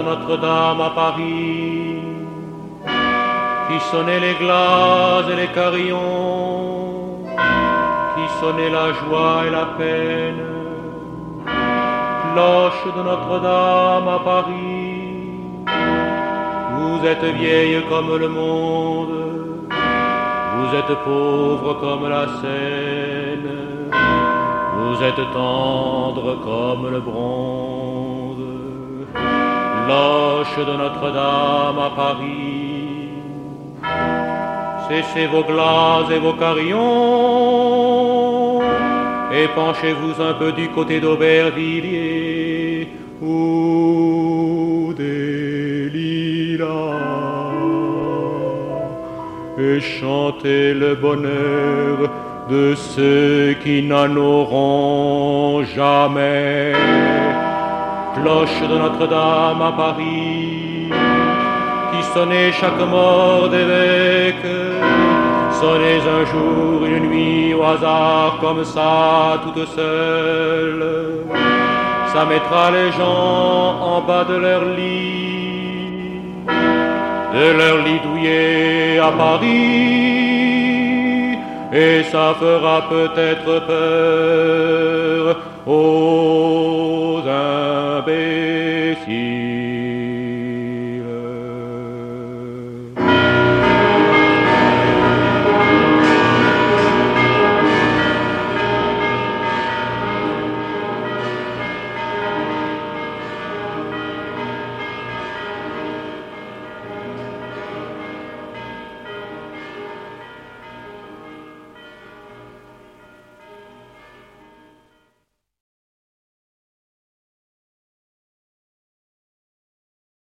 Notre-Dame à Paris, qui sonnait les glaces et les carillons, qui sonnait la joie et la peine. Cloche de Notre-Dame à Paris, vous êtes vieille comme le monde, vous êtes pauvre comme la Seine, vous êtes tendre comme le bronze. Cloche de Notre-Dame à Paris, cessez vos glaces et vos carillons, et penchez-vous un peu du côté d'Aubervilliers, ou des lilas, et chantez le bonheur de ceux qui n'en auront jamais. Cloche de Notre-Dame à Paris, qui sonnez chaque mort d'évêque, sonnez un jour, une nuit, au hasard, comme ça, toute seule. Ça mettra les gens en bas de leur lit douillet à Paris, et ça fera peut-être peur aux imbéciles.